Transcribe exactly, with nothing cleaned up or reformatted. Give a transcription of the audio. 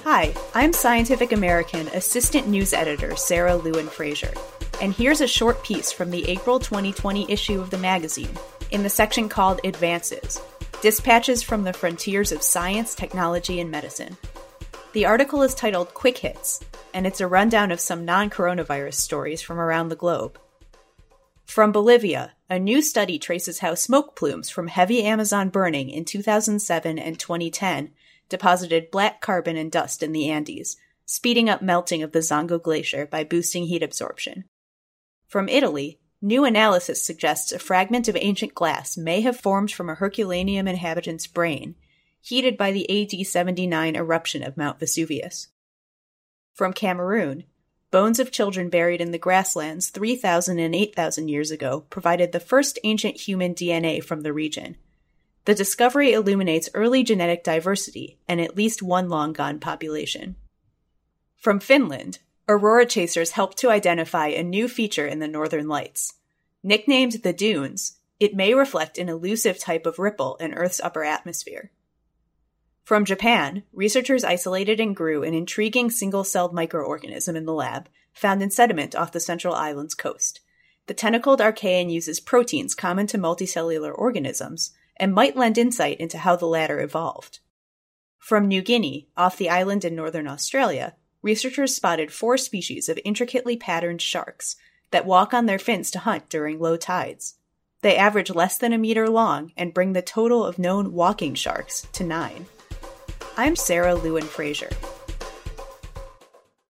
Hi, I'm Scientific American Assistant News Editor Sarah Lewin-Fraser, and here's a short piece from the April twenty twenty issue of the magazine in the section called Advances, Dispatches from the Frontiers of Science, Technology, and Medicine. The article is titled Quick Hits, and it's a rundown of some non-coronavirus stories from around the globe. From Bolivia, a new study traces how smoke plumes from heavy Amazon burning in two thousand seven and twenty ten deposited black carbon and dust in the Andes, speeding up melting of the Zongo Glacier by boosting heat absorption. From Italy, new analysis suggests a fragment of ancient glass may have formed from a Herculaneum inhabitant's brain, heated by the A D seventy-nine eruption of Mount Vesuvius. From Cameroon, bones of children buried in the grasslands three thousand and eight thousand years ago provided the first ancient human D N A from the region. The discovery illuminates early genetic diversity and at least one long-gone population. From Finland, aurora chasers helped to identify a new feature in the northern lights. Nicknamed the dunes, it may reflect an elusive type of ripple in Earth's upper atmosphere. From Japan, researchers isolated and grew an intriguing single-celled microorganism in the lab, found in sediment off the Central Island's coast. The tentacled archaean uses proteins common to multicellular organisms, and might lend insight into how the latter evolved. From New Guinea, off the island in northern Australia, researchers spotted four species of intricately patterned sharks that walk on their fins to hunt during low tides. They average less than a meter long and bring the total of known walking sharks to nine. I'm Sarah Lewin-Fraser.